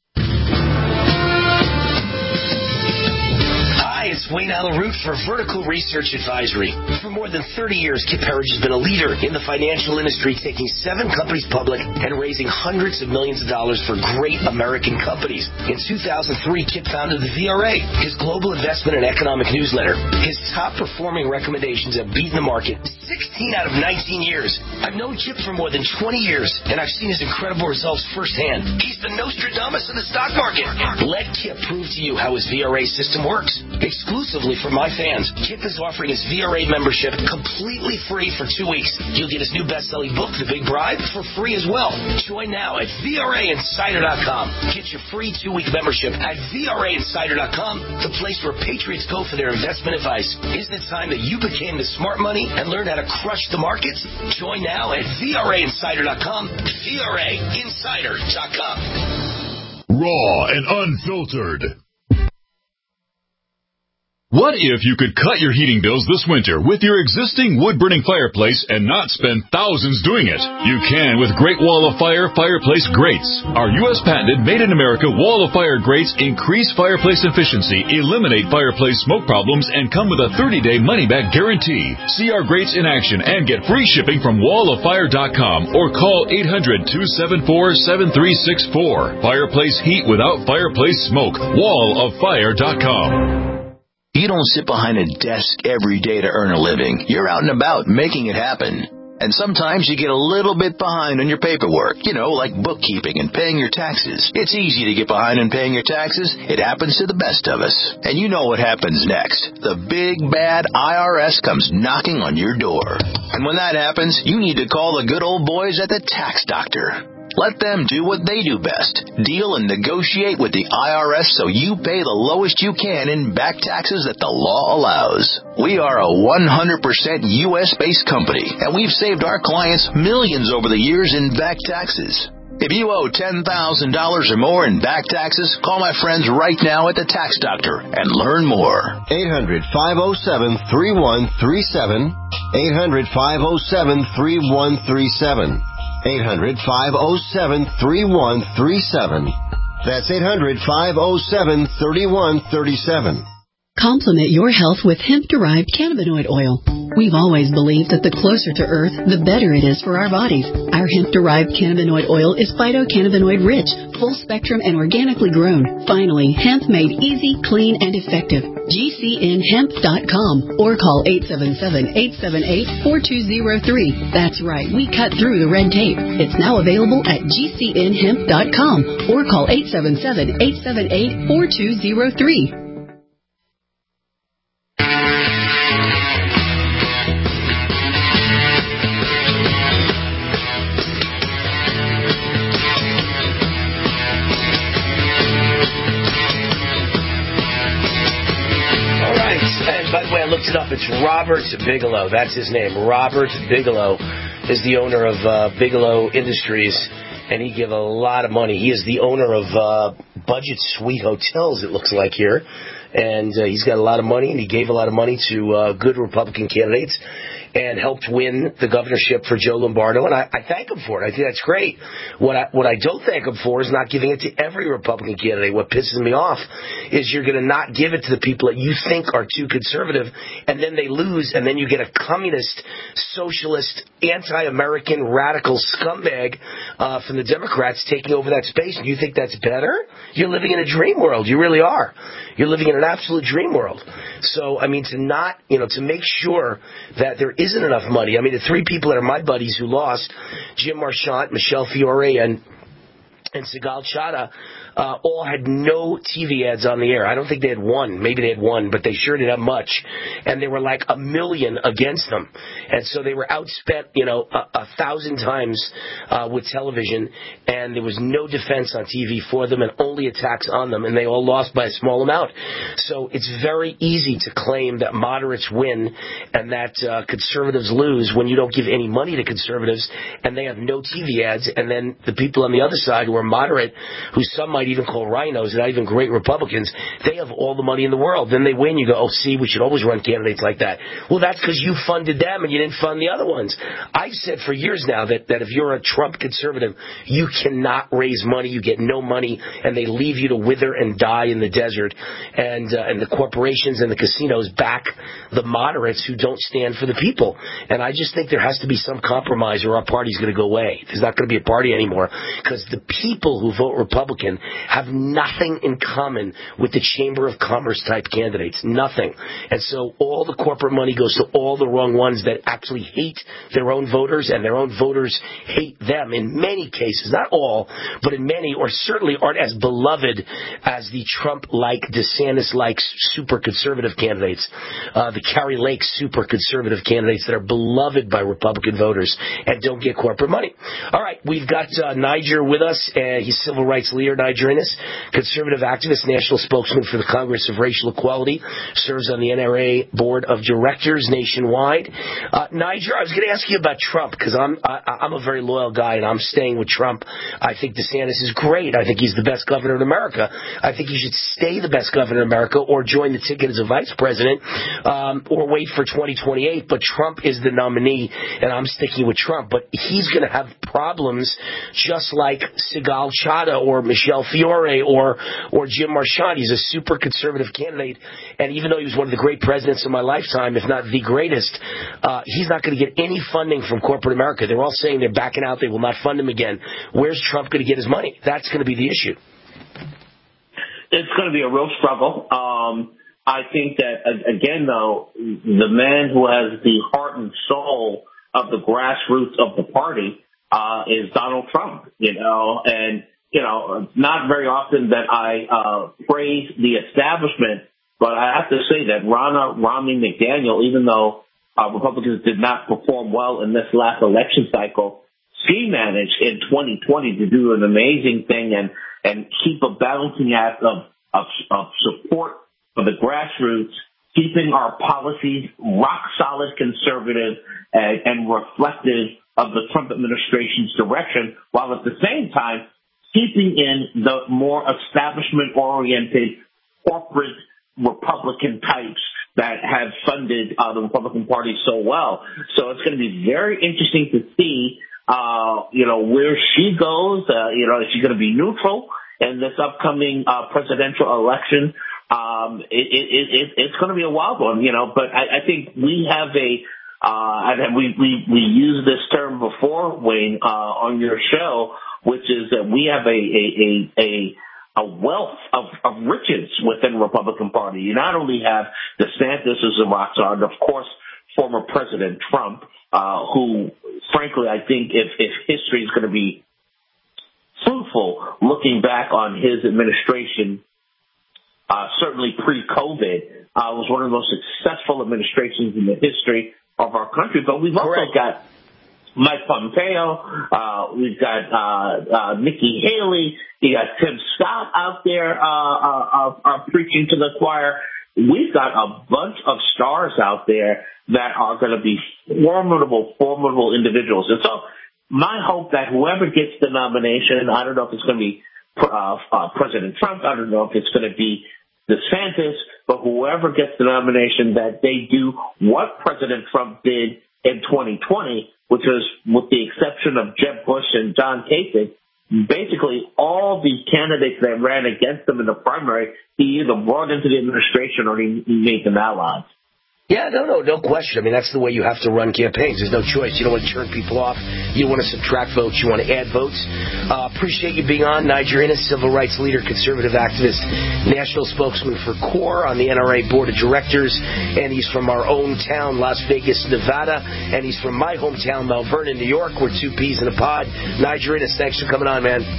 Hi, it's Wayne Alaroot for Vertical Research Advisory. For more than thirty years, Kip Herridge has been a leader in the financial industry, taking seven companies public and raising hundreds of millions of dollars for great American companies. In two thousand three, Kip founded the V R A, his global investment and economic newsletter. His top-performing recommendations have beaten the market sixteen out of nineteen years. I've known Kip for more than twenty years, and I've seen his incredible results firsthand. He's the Nostradamus of the stock market. Let Kip prove to you how his V R A system works. Exclusively for my fans, Kip is offering his V R A membership completely free for two weeks. You'll get his new best-selling book, The Big Bribe, for free as well. Join now at V R A Insider dot com. Get your free two-week membership at V R A Insider dot com, the place where patriots go for their investment advice. Isn't it time that you became the smart money and learned how to crush the markets? Join now at V R A Insider dot com, V R A Insider dot com. Raw and unfiltered. What if you could cut your heating bills this winter with your existing wood-burning fireplace and not spend thousands doing it? You can with Great Wall of Fire fireplace grates. Our U S patented made-in-America Wall of Fire grates increase fireplace efficiency, eliminate fireplace smoke problems, and come with a thirty-day money-back guarantee. See our grates in action and get free shipping from wall of fire dot com or call eight hundred, two seven four, seven three six four. Fireplace heat without fireplace smoke. wall of fire dot com. You don't sit behind a desk every day to earn a living. You're out and about making it happen. And sometimes you get a little bit behind on your paperwork, you know, like bookkeeping and paying your taxes. It's easy to get behind on paying your taxes. It happens to the best of us. And you know what happens next. The big, bad I R S comes knocking on your door. And when that happens, you need to call the good old boys at the Tax Doctor. Let them do what they do best. Deal and negotiate with the I R S so you pay the lowest you can in back taxes that the law allows. We are a one hundred percent U S-based company, and we've saved our clients millions over the years in back taxes. If you owe ten thousand dollars or more in back taxes, call my friends right now at the Tax Doctor and learn more. eight hundred, five oh seven, three one three seven. eight hundred, five oh seven, three one three seven. eight hundred, five oh seven, three one three seven. That's eight hundred, five oh seven, three one three seven. Complement your health with hemp-derived cannabinoid oil. We've always believed that the closer to Earth, the better it is for our bodies. Our hemp-derived cannabinoid oil is phytocannabinoid-rich, full-spectrum, and organically grown. Finally, hemp made easy, clean, and effective. G C N hemp dot com or call eight seven seven, eight seven eight, four two zero three. That's right, we cut through the red tape. It's now available at G C N hemp dot com or call eight seven seven, eight seven eight, four two zero three. By the way, I looked it up. It's Robert Bigelow. That's his name. Robert Bigelow is the owner of uh, Bigelow Industries, and he gave a lot of money. He is the owner of uh, Budget Suite Hotels, it looks like here. And uh, he's got a lot of money, and he gave a lot of money to uh, good Republican candidates and helped win the governorship for Joe Lombardo, and I, I thank him for it. I think that's great. What I, what I don't thank him for is not giving it to every Republican candidate. What pisses me off is you're going to not give it to the people that you think are too conservative, and then they lose, and then you get a communist, socialist, anti-American, radical scumbag uh, from the Democrats taking over that space, and you think that's better? You're living in a dream world. You really are. You're living in an absolute dream world. So, I mean, to not, you know, to make sure that there isn't enough money. I mean, the three people that are my buddies who lost, Jim Marchant, Michelle Fiore, and and Sigal Chadha, uh, all had no T V ads on the air. I don't think they had one. Maybe they had one, but they sure didn't have much. And there were like a million against them. And so they were outspent, you know, a, a thousand times uh, with television, and there was no defense on T V for them and only attacks on them, and they all lost by a small amount. So it's very easy to claim that moderates win and that uh, conservatives lose when you don't give any money to conservatives and they have no T V ads, and then the people on the other side who are moderate, who some might even call rhinos, not even great Republicans, they have all the money in the world. Then they win. You go, oh, see, we should always run candidates like that. Well, that's because you funded them and you didn't fund the other ones. I've said for years now that, that if you're a Trump conservative, you cannot raise money. You get no money, and they leave you to wither and die in the desert. And uh, and the corporations and the casinos back the moderates who don't stand for the people. And I just think there has to be some compromise, or our party's going to go away. There's not going to be a party anymore, because the people who vote Republican have nothing in common with the Chamber of Commerce type candidates. Nothing. And so all the corporate money goes to all the wrong ones that actually hate their own voters, and their own voters hate them in many cases. Not all, but in many, or certainly aren't as beloved as the Trump-like, DeSantis-like super conservative candidates, uh, the Carrie Lake super conservative candidates that are beloved by Republican voters and don't get corporate money. All right, we've got uh, Niger with us, and he's civil rights leader. Niger Innis, conservative activist, national spokesman for the Congress of Racial Equality, serves on the N R A board of directors nationwide. Uh, Niger, I was going to ask you about Trump because I'm I, I'm a very loyal guy and I'm staying with Trump. I think DeSantis is great. I think he's the best governor in America. I think he should stay the best governor in America or join the ticket as a vice president, um, or wait for twenty twenty-eight. But Trump is the nominee, and I'm sticking with Trump. But he's going to have problems just like Sigal Chattah or Michelle Fiore or or Jim Marchand. He's a super conservative candidate, and even though he was one of the great presidents of my lifetime, if not the greatest, uh, he's not going to get any funding from corporate America. They're all saying they're backing out. They will not fund him again. Where's Trump going to get his money? That's going to be the issue. It's going to be a real struggle. Um, I think that, again, though, the man who has the heart and soul of the grassroots of the party uh, is Donald Trump, you know, and, you know, not very often that I uh, praise the establishment, but I have to say that Ronna Romney McDaniel, even though uh, Republicans did not perform well in this last election cycle, she managed in twenty twenty to do an amazing thing and, and keep a balancing act of, of, of support for the grassroots, keeping our policies rock solid conservative and, and reflective of the Trump administration's direction, while at the same time keeping in the more establishment-oriented corporate Republican types that have funded uh, the Republican Party so well. So it's going to be very interesting to see, uh, you know, where she goes. Uh, you know, is she going to be neutral in this upcoming uh, presidential election? Um, it, it, it, it's going to be a wild one, you know, but I, I think we have a, uh, and we, we, we used this term before, Wayne, uh, on your show, which is that we have a, a, a, a a wealth of, of riches within the Republican Party. You not only have DeSantis as a rock star, and of course, former President Trump, uh, who, frankly, I think if, if history is going to be fruitful, looking back on his administration, uh, certainly pre-COVID, uh, was one of the most successful administrations in the history of our country. But we've also Correct. got Mike Pompeo, uh, we've got, uh, uh, Nikki Haley, you got Tim Scott out there, uh, uh, uh, uh, preaching to the choir. We've got a bunch of stars out there that are going to be formidable, formidable individuals. And so my hope that whoever gets the nomination, I don't know if it's going to be, uh, uh, President Trump, I don't know if it's going to be DeSantis, but whoever gets the nomination, that they do what President Trump did in twenty twenty, which was, with the exception of Jeb Bush and John Kasich, basically all the candidates that ran against him in the primary, he either brought into the administration or he, he made them allies. Yeah, no, no, no question. I mean, that's the way you have to run campaigns. There's no choice. You don't want to turn people off. You don't want to subtract votes. You want to add votes. Uh, appreciate you being on. Niger Innis, civil rights leader, conservative activist, national spokesman for CORE on the N R A board of directors. And he's from our own town, Las Vegas, Nevada. And he's from my hometown, Mount Vernon, New York. We're two peas in a pod. Niger Innis, thanks for coming on, man.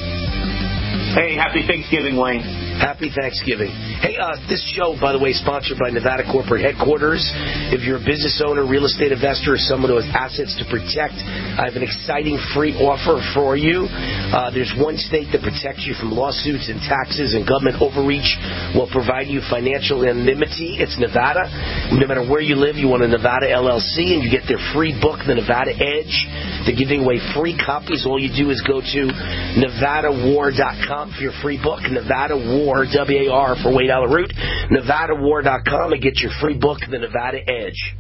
Hey, happy Thanksgiving, Wayne. Happy Thanksgiving. Hey, uh, this show, by the way, is sponsored by Nevada Corporate Headquarters. If you're a business owner, real estate investor, or someone who has assets to protect, I have an exciting free offer for you. Uh, there's one state that protects you from lawsuits and taxes and government overreach while providing you financial anonymity. It's Nevada. No matter where you live, you want a Nevada L L C, and you get their free book, The Nevada Edge. They're giving away free copies. All you do is go to Nevada War dot com for your free book, Nevada War, W A R for Wade Alaroot, Nevada War dot com, and get your free book, The Nevada Edge.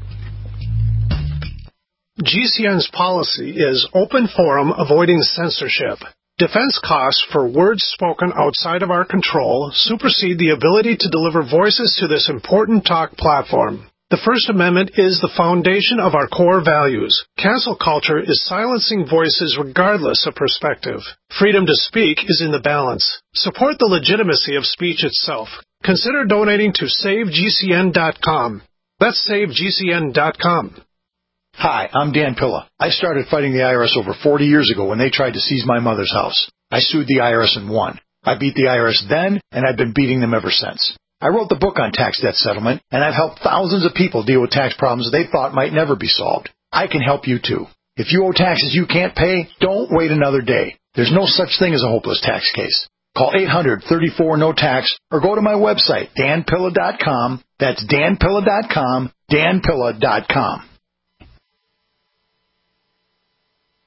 G C N's policy is open forum, avoiding censorship. Defense costs for words spoken outside of our control supersede the ability to deliver voices to this important talk platform. The First Amendment is the foundation of our core values. Cancel culture is silencing voices regardless of perspective. Freedom to speak is in the balance. Support the legitimacy of speech itself. Consider donating to save G C N dot com. That's save G C N dot com. Hi, I'm Dan Pilla. I started fighting the I R S over forty years ago when they tried to seize my mother's house. I sued the I R S and won. I beat the I R S then, and I've been beating them ever since. I wrote the book on tax debt settlement, and I've helped thousands of people deal with tax problems they thought might never be solved. I can help you too. If you owe taxes you can't pay, don't wait another day. There's no such thing as a hopeless tax case. Call eight hundred, thirty-four, no tax or go to my website, dan pilla dot com. That's dan pilla dot com, dan pilla dot com.